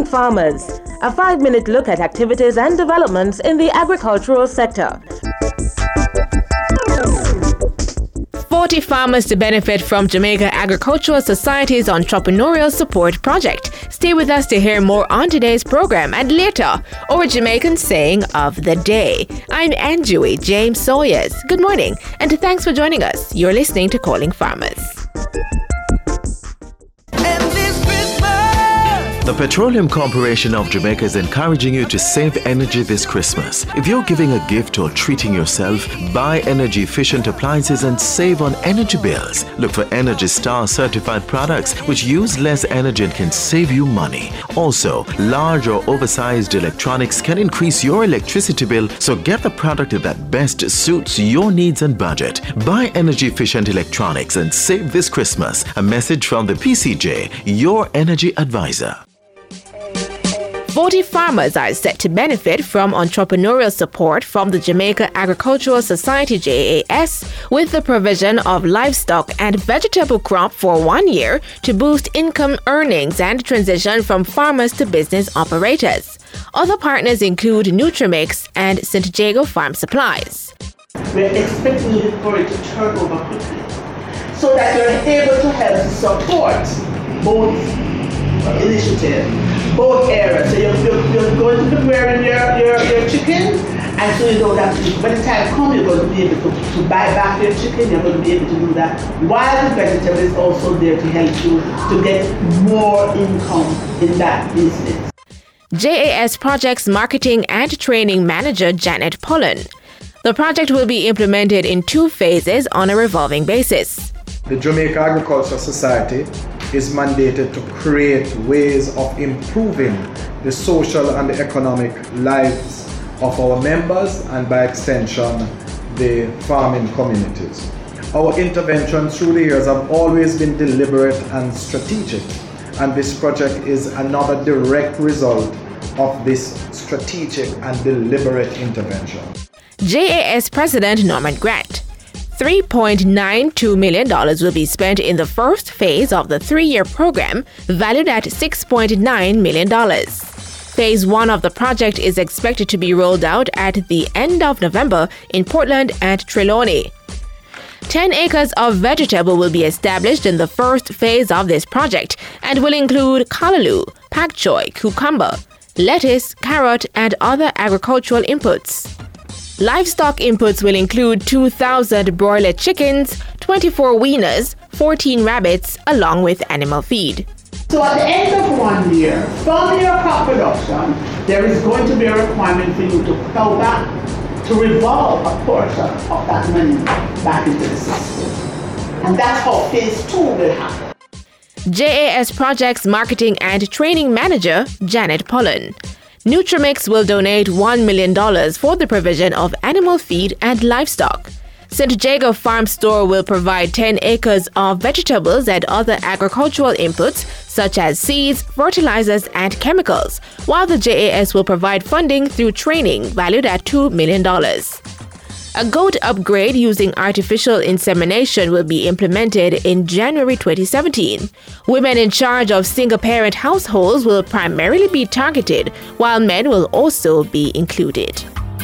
Farmers, a 5-minute look at activities and developments in the agricultural sector. 40 farmers to benefit from Jamaica Agricultural Society's Entrepreneurial Support Project. Stay with us to hear more on today's program and later, our Jamaican saying of the day. I'm Anjui James Sawyers. Good morning and thanks for joining us. You're listening to Calling Farmers. The Petroleum Corporation of Jamaica is encouraging you to save energy this Christmas. If you're giving a gift or treating yourself, buy energy-efficient appliances and save on energy bills. Look for Energy Star certified products which use less energy and can save you money. Also, large or oversized electronics can increase your electricity bill, so get the product that best suits your needs and budget. Buy energy-efficient electronics and save this Christmas. A message from the PCJ, your energy advisor. 40 farmers are set to benefit from entrepreneurial support from the Jamaica Agricultural Society JAS with the provision of livestock and vegetable crop for 1 year to boost income earnings and transition from farmers to business operators. Other partners include Nutrimix and St. Jago Farm Supplies. We're expecting for it to turn over quickly so that you're able to help support both initiatives, both areas. So you're going to be wearing your chicken, and so you don't have to, when the time comes, you're going to be able to buy back your chicken, you're going to be able to do that, while the vegetable is also there to help you to get more income in that business. JAS Projects Marketing and Training Manager Janet Pullen. The project will be implemented in 2 phases on a revolving basis. The Jamaica Agricultural Society is mandated to create ways of improving the social and economic lives of our members and by extension the farming communities. Our interventions through the years have always been deliberate and strategic, and this project is another direct result of this strategic and deliberate intervention. JAS President Norman Grant. $3.92 million will be spent in the first phase of the 3-year program, valued at $6.9 million. Phase 1 of the project is expected to be rolled out at the end of November in Portland and Trelawney. 10 acres of vegetable will be established in the first phase of this project and will include callaloo, pak choy, cucumber, lettuce, carrot, and other agricultural inputs. Livestock inputs will include 2,000 broiler chickens, 24 weaners, 14 rabbits, along with animal feed. So at the end of 1 year, from your crop production, there is going to be a requirement for you to plow back, to revolve a portion of that money back into the system. And that's how phase 2 will happen. JAS Projects Marketing and Training Manager Janet Pullen. Nutrimix will donate $1 million for the provision of animal feed and livestock. St. Jago Farm Store will provide 10 acres of vegetables and other agricultural inputs such as seeds, fertilizers, and chemicals, while the JAS will provide funding through training valued at $2 million. A goat upgrade using artificial insemination will be implemented in January 2017. Women in charge of single-parent households will primarily be targeted, while men will also be included.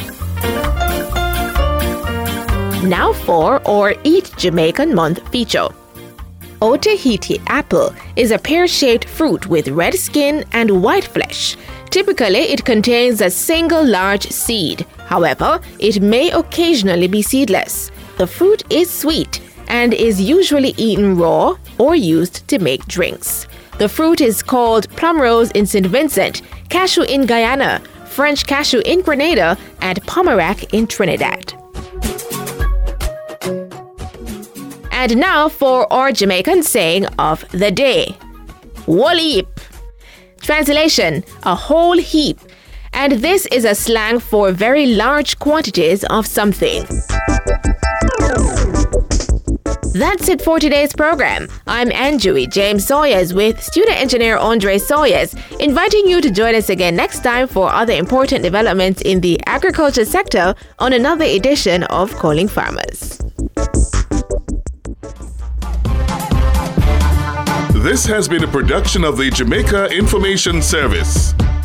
Now for our Eat Jamaican Month feature. Otahiti apple is a pear-shaped fruit with red skin and white flesh. Typically, it contains a single large seed. However, it may occasionally be seedless. The fruit is sweet and is usually eaten raw or used to make drinks. The fruit is called plum rose in St. Vincent, cashew in Guyana, French cashew in Grenada, and pomerac in Trinidad. And now for our Jamaican saying of the day. Whole heap. Translation, a whole heap. And this is a slang for very large quantities of something. That's it for today's program. I'm Anjui James Sawyers with student engineer Andre Sawyers, inviting you to join us again next time for other important developments in the agriculture sector on another edition of Calling Farmers. This has been a production of the Jamaica Information Service.